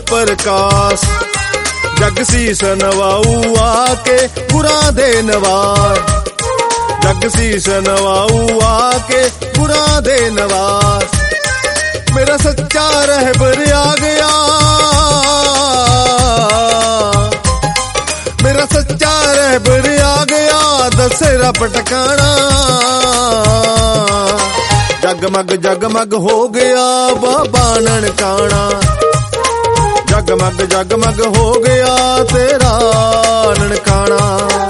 प्रकाश। जग सीस नवाऊ आके गुरां दे नवार, जग सीस नवाऊ आके गुरां दे नवार। मेरा सच्चा रहबर आ गया, मेरा सच्चा रहबर आ गया, दसे रब टकाना। जगमग हो गया बाबा ननकाना, जगमग हो गया तेरा ननकाना।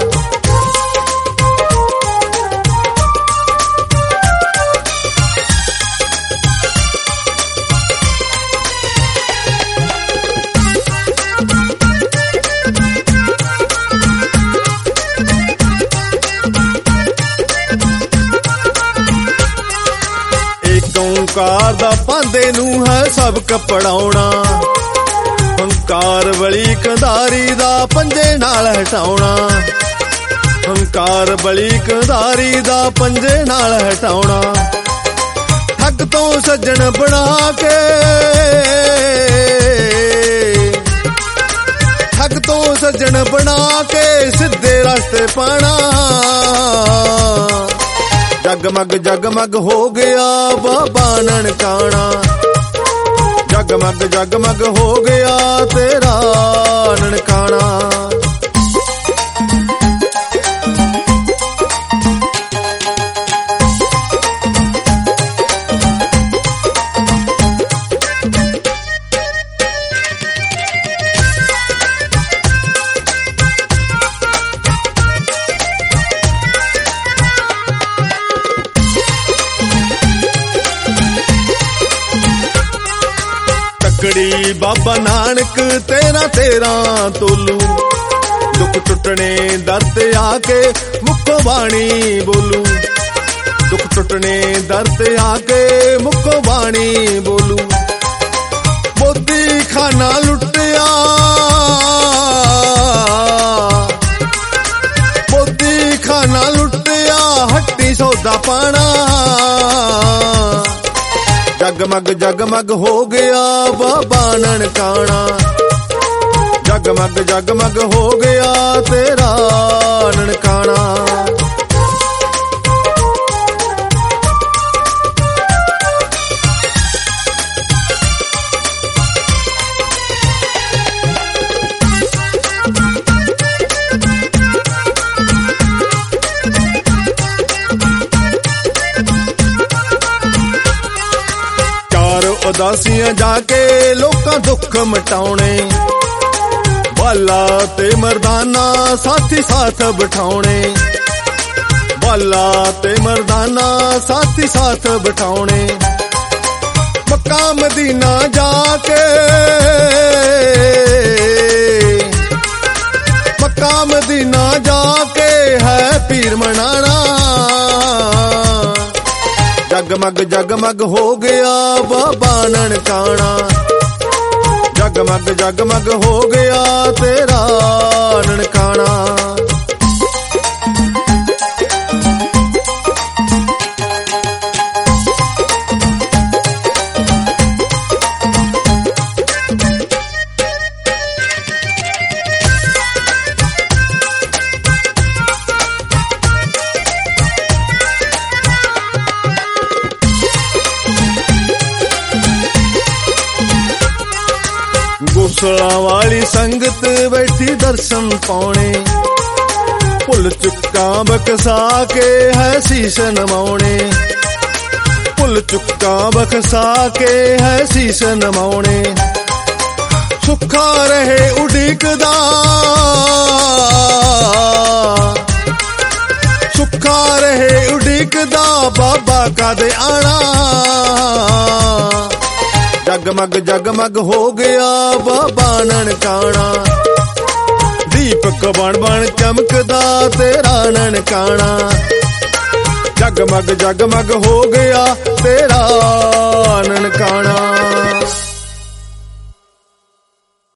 ओंकार दा पांदे नू है सबक पढ़ाउणा, हंकार बली कंधारी दा पंजे नाल हटाउणा, हंकार बली कंधारी दा पंजे नाल हटाउणा। ठग तो सज्जन बना के, ठग तो सज्जन बना के सीधे रास्ते पाना। जगमग हो गया बाबा ननकाना, जगमग हो गया तेरा ननकाना। तकड़ी बाबा नानक तेरा तेरा तोलू, दुख टुटने दर ते आके मुक्को बाणी बोलू, दुख टुटने दर ते आके मुक्को बाणी बोलू। मोदी खाना लुटिया, मोदी खाना लुटिया, हट्टी सौदा पाना। जगमग हो गया बाबा ननकाना, जगमग हो गया तेरा ननकाना। उदासियां जाके लोकां दुख मटाउणे, बाला ते मरदाना साथी साथ बिठाउणे, बाला ते मरदाना साथी साथ बिठाउणे। मक्का मदीना जाके, मक्का मदीना जाके है पीर मनाना। जगमग हो गया बाबा ननकाना, जगमग हो गया तेरा ननकाना। गोसला वाली संगत बैठी दर्शन पाने, भुल चुका बकसा के है शीश नमाउने, भुल चुका बकसा के है शीश नमाउने। सुखा रहे उड़ीकदा, सुखा रहे उड़ीकदा, बाबा का दे आना। जगमग हो गया बाबा ननकाना, दीपक बन बन चमकदा तेरा ननकाना। जगमग हो गया तेरा ननकाना।